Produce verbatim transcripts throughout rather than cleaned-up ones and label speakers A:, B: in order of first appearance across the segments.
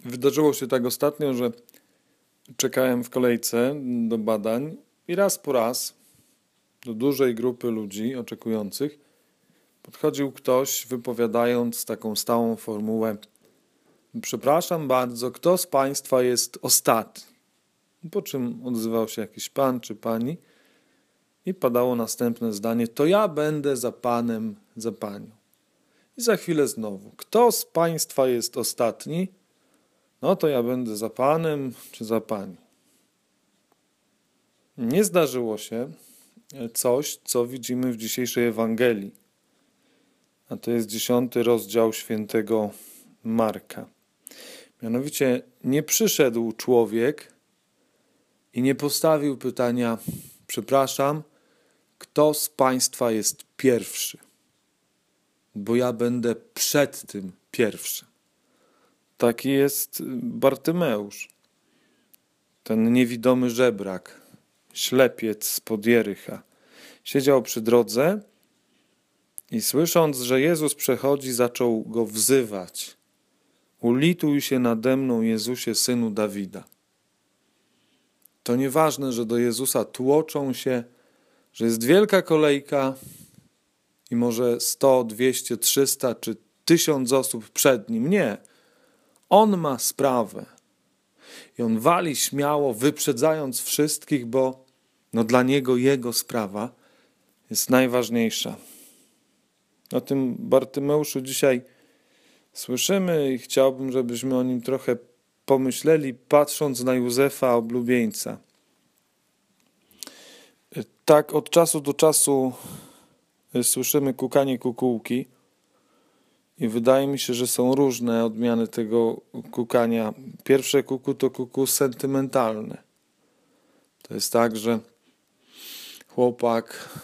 A: Wydarzyło się tak ostatnio, że czekałem w kolejce do badań i raz po raz do dużej grupy ludzi oczekujących podchodził ktoś, wypowiadając taką stałą formułę: przepraszam bardzo, kto z Państwa jest ostatni? Po czym odzywał się jakiś pan czy pani i padało następne zdanie: to ja będę za panem, za panią. I za chwilę znowu: kto z Państwa jest ostatni? No to ja będę za panem czy za pani. Nie zdarzyło się coś, co widzimy w dzisiejszej Ewangelii, a to jest dziesiąty rozdział świętego Marka. Mianowicie nie przyszedł człowiek i nie postawił pytania: przepraszam, kto z Państwa jest pierwszy? Bo ja będę przed tym pierwszy. Taki jest Bartymeusz, ten niewidomy żebrak, ślepiec spod Jericha. Siedział przy drodze i słysząc, że Jezus przechodzi, zaczął go wzywać: ulituj się nade mną, Jezusie, synu Dawida. To nieważne, że do Jezusa tłoczą się, że jest wielka kolejka i może sto, dwieście, trzysta czy tysiąc osób przed nim. Nie. On ma sprawę. I on wali śmiało, wyprzedzając wszystkich, bo no dla niego jego sprawa jest najważniejsza. O tym Bartymeuszu dzisiaj słyszymy i chciałbym, żebyśmy o nim trochę pomyśleli, patrząc na Józefa, oblubieńca. Tak od czasu do czasu słyszymy kukanie kukułki i wydaje mi się, że są różne odmiany tego kukania. Pierwsze kuku to kuku sentymentalne. To jest tak, że chłopak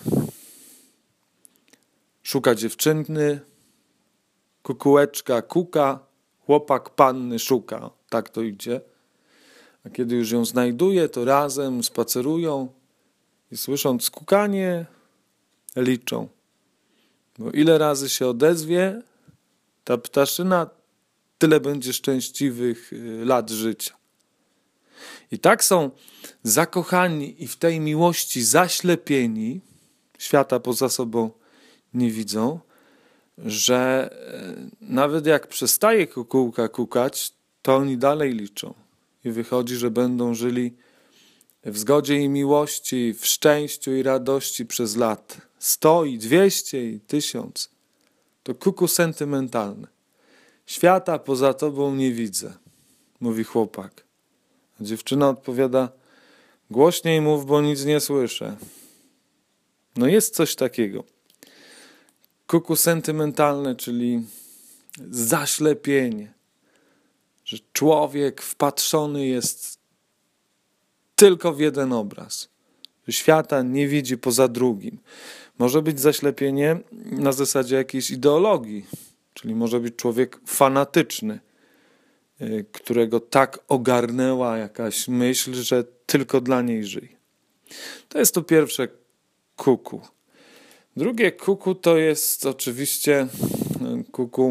A: szuka dziewczyny, kukułeczka kuka, chłopak panny szuka. Tak to idzie. A kiedy już ją znajduje, to razem spacerują i słysząc kukanie, liczą. Bo ile razy się odezwie ta ptaszyna, tyle będzie szczęśliwych lat życia. I tak są zakochani i w tej miłości zaślepieni, świata poza sobą nie widzą, że nawet jak przestaje kukułka kukać, to oni dalej liczą. I wychodzi, że będą żyli w zgodzie i miłości, w szczęściu i radości przez lat. Sto i dwieście i tysiąc. To kuku sentymentalne. Świata poza tobą nie widzę, mówi chłopak. A dziewczyna odpowiada: głośniej mów, bo nic nie słyszę. No jest coś takiego. Kuku sentymentalne, czyli zaślepienie. Że człowiek wpatrzony jest tylko w jeden obraz. Że świata nie widzi poza drugim. Może być zaślepienie na zasadzie jakiejś ideologii. Czyli może być człowiek fanatyczny, którego tak ogarnęła jakaś myśl, że tylko dla niej żyje. To jest to pierwsze kuku. Drugie kuku to jest oczywiście kuku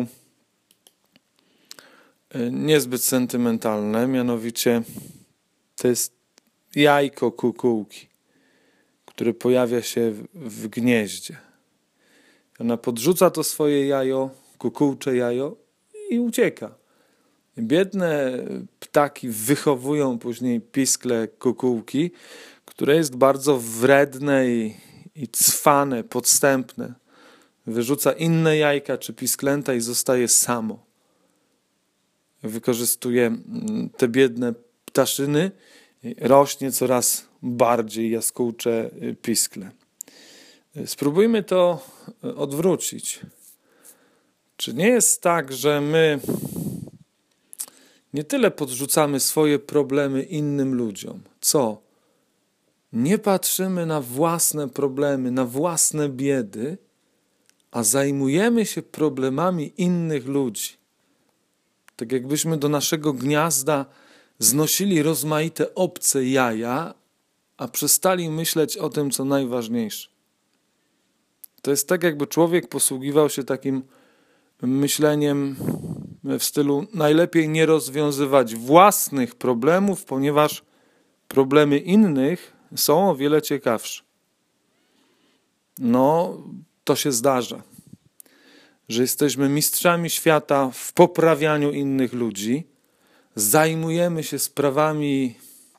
A: niezbyt sentymentalne, mianowicie to jest jajko kukułki, które pojawia się w, w gnieździe. Ona podrzuca to swoje jajo, kukułcze jajo i ucieka. Biedne ptaki wychowują później piskle kukułki, które jest bardzo wredne i, i cwane, podstępne. Wyrzuca inne jajka czy pisklęta i zostaje samo. Wykorzystuje te biedne ptaszyny, rośnie coraz bardziej jaskółcze piskle. Spróbujmy to odwrócić. Czy nie jest tak, że my nie tyle podrzucamy swoje problemy innym ludziom, co nie patrzymy na własne problemy, na własne biedy, a zajmujemy się problemami innych ludzi. Tak jakbyśmy do naszego gniazda znosili rozmaite obce jaja, a przestali myśleć o tym, co najważniejsze. To jest tak, jakby człowiek posługiwał się takim myśleniem w stylu najlepiej nie rozwiązywać własnych problemów, ponieważ problemy innych są o wiele ciekawsze. No, to się zdarza, że jesteśmy mistrzami świata w poprawianiu innych ludzi, zajmujemy się sprawami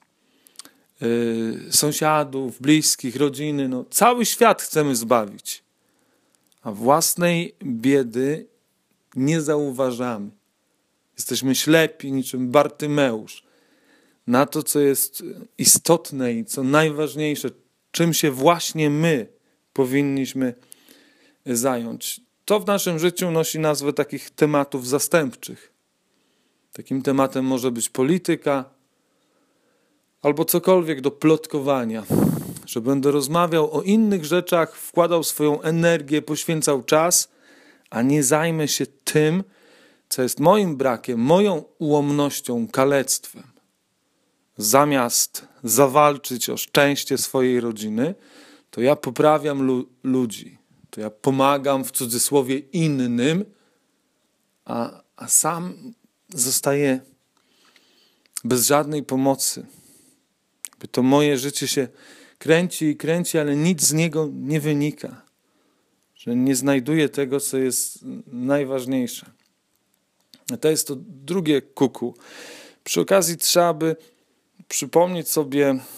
A: yy, sąsiadów, bliskich, rodziny. No, cały świat chcemy zbawić, a własnej biedy nie zauważamy. Jesteśmy ślepi niczym Bartymeusz na to, co jest istotne i co najważniejsze, czym się właśnie my powinniśmy zająć. To w naszym życiu nosi nazwę takich tematów zastępczych. Takim tematem może być polityka albo cokolwiek do plotkowania, że będę rozmawiał o innych rzeczach, wkładał swoją energię, poświęcał czas, a nie zajmę się tym, co jest moim brakiem, moją ułomnością, kalectwem. Zamiast zawalczyć o szczęście swojej rodziny, to ja poprawiam lu- ludzi, to ja pomagam w cudzysłowie innym, a, a sam zostaję bez żadnej pomocy. Jakby to moje życie się kręci i kręci, ale nic z niego nie wynika. Że nie znajduję tego, co jest najważniejsze. A to jest to drugie kuku. Przy okazji trzeba by przypomnieć sobie y,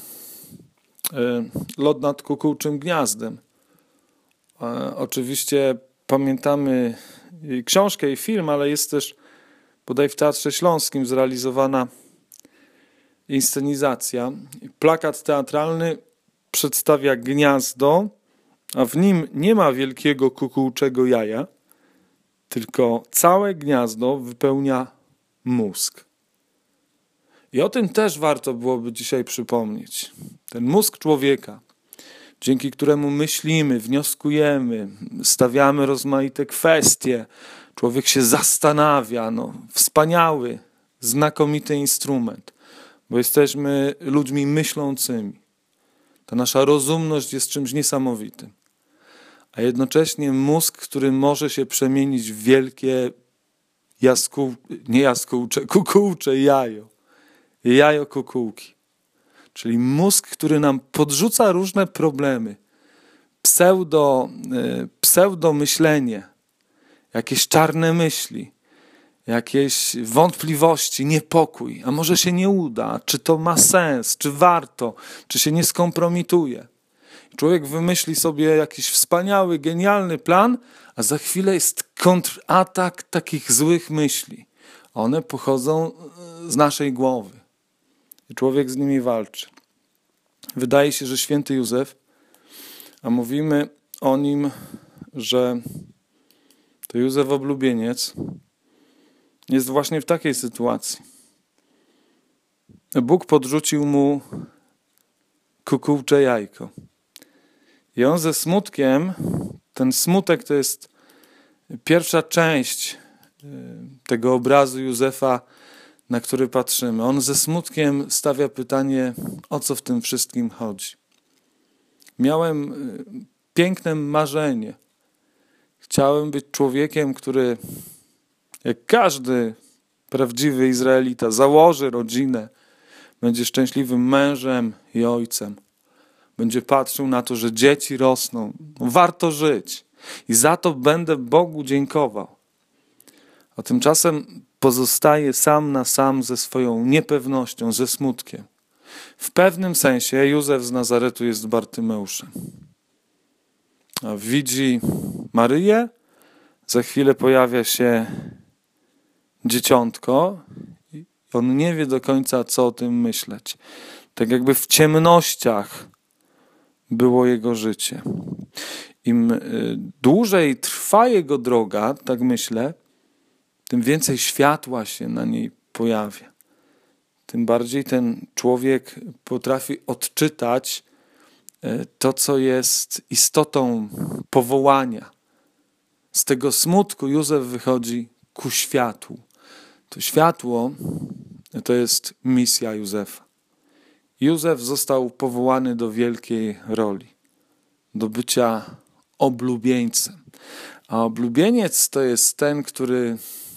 A: lot nad kukułczym gniazdem. E, oczywiście pamiętamy i książkę i film, ale jest też bodaj w Teatrze Śląskim zrealizowana inscenizacja. Plakat teatralny przedstawia gniazdo, a w nim nie ma wielkiego kukułczego jaja, tylko całe gniazdo wypełnia mózg. I o tym też warto byłoby dzisiaj przypomnieć. Ten mózg człowieka, dzięki któremu myślimy, wnioskujemy, stawiamy rozmaite kwestie, człowiek się zastanawia, no, wspaniały, znakomity instrument, bo jesteśmy ludźmi myślącymi. Ta nasza rozumność jest czymś niesamowitym. A jednocześnie mózg, który może się przemienić w wielkie jaskół, nie jaskółcze, kukułcze jajo. Jajo kukułki. Czyli mózg, który nam podrzuca różne problemy. Pseudo, pseudo myślenie, jakieś czarne myśli, jakieś wątpliwości, niepokój. A może się nie uda? Czy to ma sens? Czy warto? Czy się nie skompromituje? Człowiek wymyśli sobie jakiś wspaniały, genialny plan, a za chwilę jest kontratak takich złych myśli. One pochodzą z naszej głowy. I człowiek z nimi walczy. Wydaje się, że święty Józef, a mówimy o nim, że to Józef oblubieniec, jest właśnie w takiej sytuacji. Bóg podrzucił mu kukułcze jajko. I on ze smutkiem, ten smutek to jest pierwsza część tego obrazu Józefa, na który patrzymy. On ze smutkiem stawia pytanie, o co w tym wszystkim chodzi. Miałem piękne marzenie. Chciałem być człowiekiem, który, jak każdy prawdziwy Izraelita, założy rodzinę, będzie szczęśliwym mężem i ojcem. Będzie patrzył na to, że dzieci rosną. Warto żyć. I za to będę Bogu dziękował. A tymczasem pozostaje sam na sam ze swoją niepewnością, ze smutkiem. W pewnym sensie Józef z Nazaretu jest Bartymeuszem. A widzi Maryję, za chwilę pojawia się dzieciątko i on nie wie do końca, co o tym myśleć. Tak jakby w ciemnościach było jego życie. Im dłużej trwa jego droga, tak myślę, tym więcej światła się na niej pojawia. Tym bardziej ten człowiek potrafi odczytać to, co jest istotą powołania. Z tego smutku Józef wychodzi ku światłu. To światło to jest misja Józefa. Józef został powołany do wielkiej roli, do bycia oblubieńcem. A oblubieniec to jest ten, który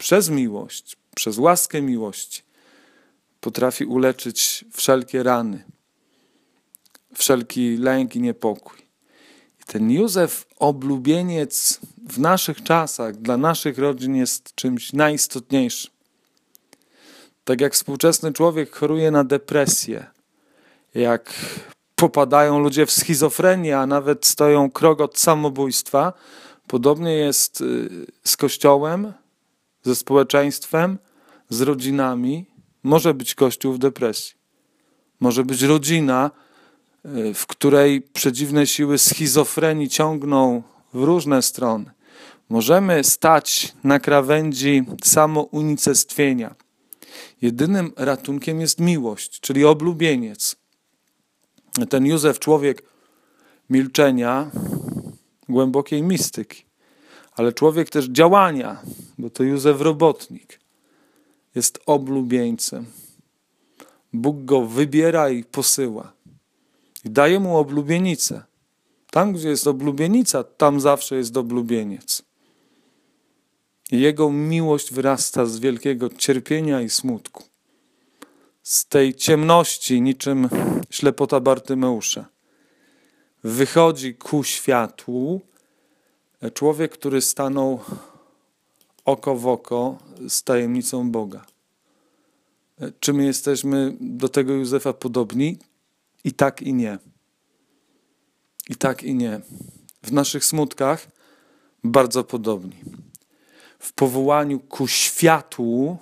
A: przez miłość, przez łaskę miłości potrafi uleczyć wszelkie rany, wszelki lęk i niepokój. I ten Józef, oblubieniec w naszych czasach, dla naszych rodzin jest czymś najistotniejszym. Tak jak współczesny człowiek choruje na depresję, jak popadają ludzie w schizofrenię, a nawet stoją krok od samobójstwa, podobnie jest z Kościołem, ze społeczeństwem, z rodzinami. Może być Kościół w depresji. Może być rodzina, w której przedziwne siły schizofrenii ciągną w różne strony. Możemy stać na krawędzi samounicestwienia. Jedynym ratunkiem jest miłość, czyli oblubieniec. Ten Józef, człowiek milczenia, głębokiej mistyki, ale człowiek też działania, bo to Józef robotnik, jest oblubieńcem. Bóg go wybiera i posyła. I daje mu oblubienicę. Tam, gdzie jest oblubienica, tam zawsze jest oblubieniec. I jego miłość wyrasta z wielkiego cierpienia i smutku. Z tej ciemności, niczym ślepota Bartymeusza, wychodzi ku światłu człowiek, który stanął oko w oko z tajemnicą Boga. Czy my jesteśmy do tego Józefa podobni? I tak, i nie. I tak, i nie. W naszych smutkach bardzo podobni. W powołaniu ku światłu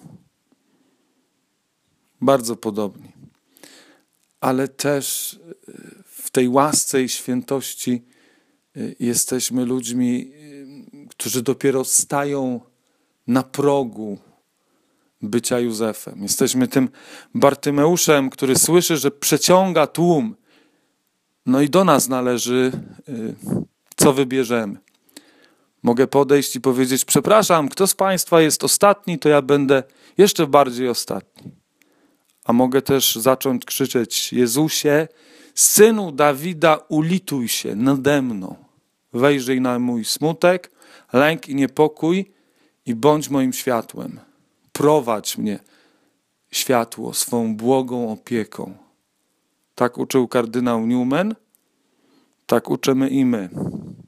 A: bardzo podobni. Ale też w tej łasce i świętości jesteśmy ludźmi, którzy dopiero stają na progu bycia Józefem. Jesteśmy tym Bartymeuszem, który słyszy, że przeciąga tłum. No i do nas należy, co wybierzemy. Mogę podejść i powiedzieć: przepraszam, kto z Państwa jest ostatni, to ja będę jeszcze bardziej ostatni. A mogę też zacząć krzyczeć: Jezusie, Synu Dawida, ulituj się nade mną. Wejrzyj na mój smutek, lęk i niepokój i bądź moim światłem. Prowadź mnie, światło, swą błogą opieką. Tak uczył kardynał Newman, tak uczymy i my.